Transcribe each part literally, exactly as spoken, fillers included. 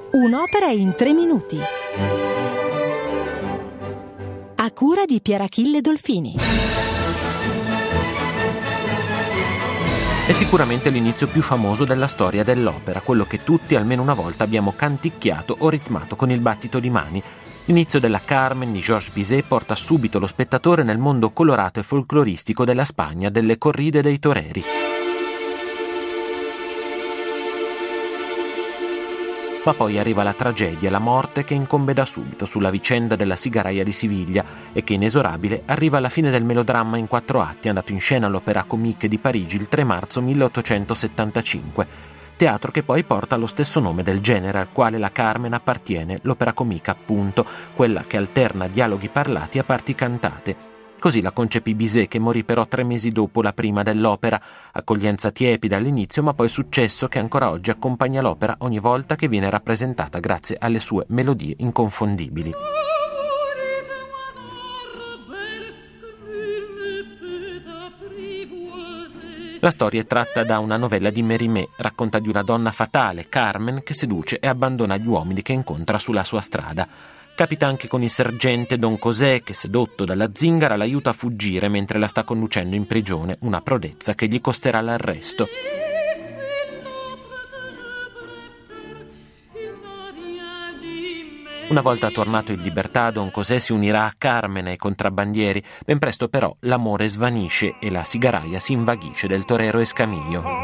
Un'opera in tre minuti. A cura di Pierachille Dolfini. È sicuramente l'inizio più famoso della storia dell'opera, quello che tutti almeno una volta abbiamo canticchiato o ritmato con il battito di mani. L'inizio della Carmen di Georges Bizet porta subito lo spettatore nel mondo colorato e folcloristico della Spagna, delle corride dei toreri. Ma poi arriva la tragedia e la morte che incombe da subito sulla vicenda della Sigaraia di Siviglia e che inesorabile arriva alla fine del melodramma in quattro atti andato in scena all'Opéra Comique di Parigi il tre marzo milleottocentosettantacinque, teatro che poi porta lo stesso nome del genere al quale la Carmen appartiene, l'Opéra Comique appunto, quella che alterna dialoghi parlati a parti cantate. Così la concepì Bizet, che morì però tre mesi dopo la prima dell'opera, accoglienza tiepida all'inizio ma poi successo che ancora oggi accompagna l'opera ogni volta che viene rappresentata grazie alle sue melodie inconfondibili. La storia è tratta da una novella di Mérimée, racconta di una donna fatale, Carmen, che seduce e abbandona gli uomini che incontra sulla sua strada. Capita anche con il sergente Don José che, sedotto dalla zingara, l'aiuta a fuggire mentre la sta conducendo in prigione, una prodezza che gli costerà l'arresto. Una volta tornato in libertà, Don José si unirà a Carmen e ai contrabbandieri. Ben presto però l'amore svanisce e la Sigaraia si invaghisce del torero Escamillo.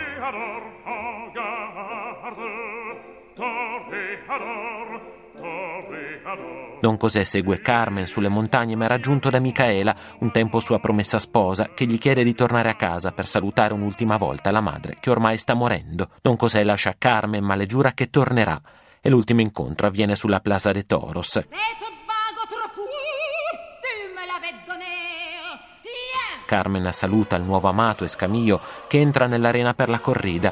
Don José segue Carmen sulle montagne ma è raggiunto da Micaela, un tempo sua promessa sposa, che gli chiede di tornare a casa per salutare un'ultima volta la madre che ormai sta morendo. Don José lascia Carmen ma le giura che tornerà e l'ultimo incontro avviene sulla Plaza de Toros. Carmen saluta il nuovo amato Escamillo che entra nell'arena per la corrida.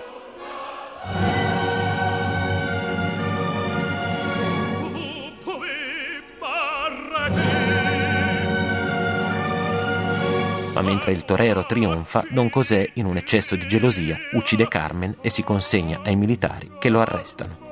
Ma mentre il torero trionfa, Don José, in un eccesso di gelosia, uccide Carmen e si consegna ai militari che lo arrestano.